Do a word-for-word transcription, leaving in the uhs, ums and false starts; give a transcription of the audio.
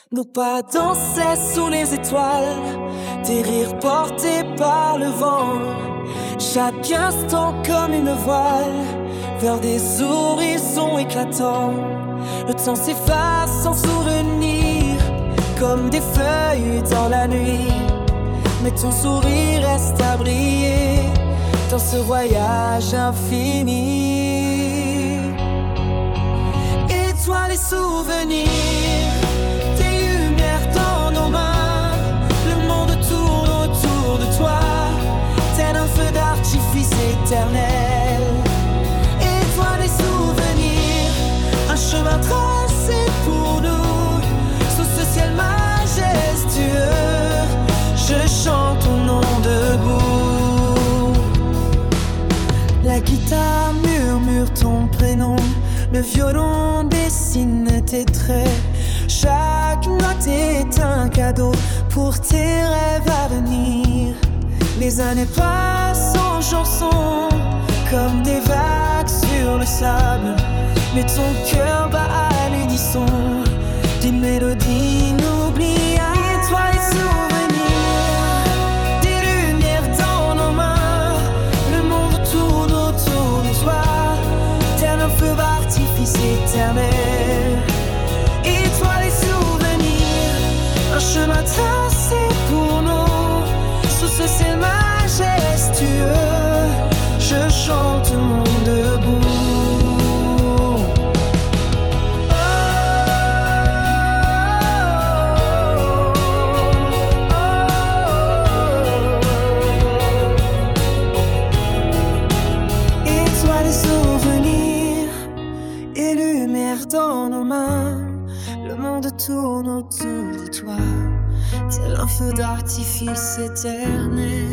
Nos pas dansaient sous les étoiles, des rires portés par le vent. Chaque instant comme une voile, vers des horizons éclatants. Le temps s'efface sans souvenir, comme des feuilles dans la nuit. Mais ton sourire reste à briller dans ce voyage infini. Et toi les souvenirs, tes lumières dans nos mains. Le monde tourne autour de toi, tel un feu d'artifice éternel. Et toi les souvenirs, un chemin tracé pour nous, sous ce ciel majestueux, je chante ton nom debout. La guitare murmure ton prénom, le violon dessine tes traits. Chaque note est un cadeau pour tes rêves à venir. Les années passent en chansons, comme des vagues sur le sable. Mais ton cœur bat à l'unisson des mélodies inoubliables. Et toi les souvenirs, des lumières dans nos mains. Le monde tourne autour de toi, tel un feu d'artifice éternel. Et toi les souvenirs, un chemin tracé pour nous, sous ce ciel majestueux, je chante le monde debout. Dans nos mains, le monde tourne autour de toi, tel un feu d'artifice éternel.